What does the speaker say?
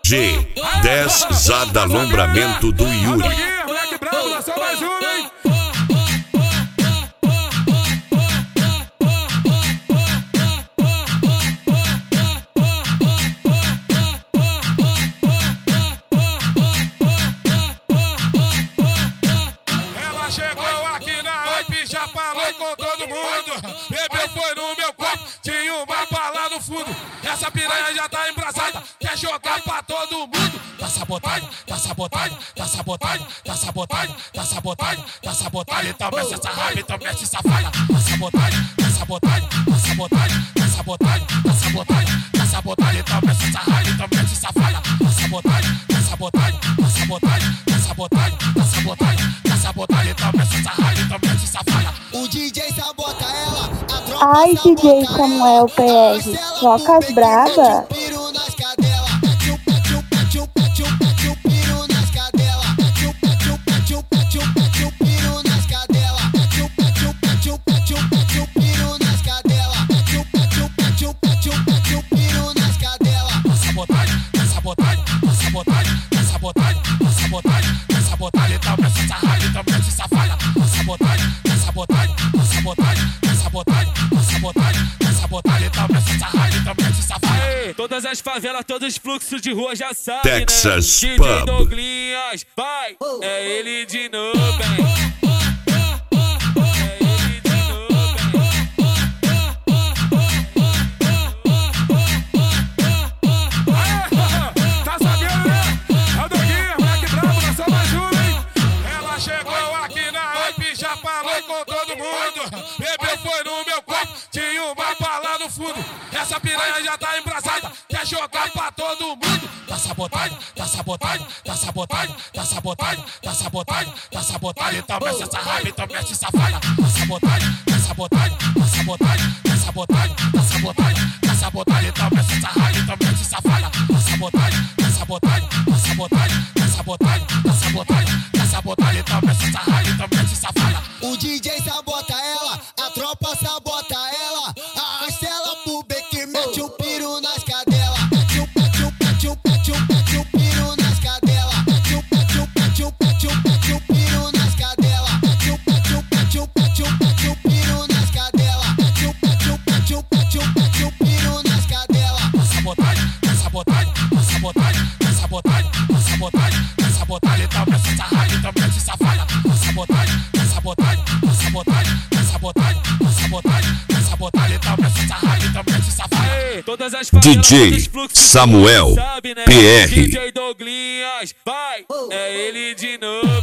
G10 Zadalombramento do Yuri. Moleque bravo, lançou mais uma, hein? Ela chegou aqui na hype, já falou com todo mundo. Bebeu foi no meu copo, tinha uma bala no fundo. Essa piranha já tá embrasada, quer jogar pra todo mundo. Tá sabotagem, tá sabotagem, tá sabotagem, tá sabotagem, tá sabotagem, tá sabotagem. Então mexe essa raiva, então mexe essa falha. Tá sabotagem, tá sabotagem, tá sabotagem, tá sabotagem, tá sabotagem, tá sabotagem. Então mexe essa raiva, então mexe essa falha. Tá sabotagem, tá sabotagem, tá sabotagem, tá sabotagem, tá sabotagem, tá sabotagem. Então mexe essa raiva, então mexe essa falha. O DJ sabota ela, a tropa Ai, DJ Samuel PR, trocas braba. piro nas cadela, pete o piro nas cadela, pete o piro nas cadela, pete o piro nas cadela, pete o piro nas cadela. Tá sabotagem, tá sabotagem, tá sabotagem, tá sabotagem, tá sabotagem, tá sabotagem. Então mexe essa raiva, então mexe essa falha. Tá sabotagem, tá sabotagem, tá sabotagem, tá sabotagem, tá sabotagem, tá sabotagem. Então mexe essa raiva, então mexe essa falha. Todas as favelas, todos os fluxos de rua já sabem, Texas né? Pub. DJ Douglinhas, vai, é ele de novo, hein? Tá sabendo, né? É o Doguinha, moleque bravo, lançou mais uma, hein? Ela chegou aqui na hype, já falou com todo mundo. Bebeu foi no meu copo, tinha uma bala no fundo. Essa piranha já tá embrasada, quer jogar pra todo mundo. Tá sabotagem, tá sabotagem, tá sabotagem, tá sabotagem, tá sabotagem, tá sabotagem. Então mexe essa raiva, então mexe essa falha. Tá sabotagem, tá sabotagem, tá sabotagem, tá sabotagem, tá sabotagem, tá sabotagem. Então mexe essa raiva, então mexe essa falha. Tá sabotagem, tá sabotagem, tá sabotagem, tá sabotagem, tá sabotagem, tá sabotagem. Então mexe essa raiva, então mexe essa falha. O DJ sabota ela, a tropa sabota ela, arrasta ela pro beque, mete o piro nas cadela, pete o piro nas cadela, pete o piro nas cadela, pete o piro nas cadela, pete o piro nas cadela. Tá sabotagem, tá sabotagem, tá sabotagem, tá sabotagem, tá sabotagem, tá sabotagem. Então mexe essa raiva, então mexe essa falha. Tá sabotagem, tá sabotagem, tá sabotagem, tá sabotagem, tá sabotagem, tá sabotagem. Então mexe essa raiva, então mexe essa falha. Todas as favelas, DJ todos os fluxos Samuel sabe, né? PR. DJ Douglinhas, vai, é ele de novo.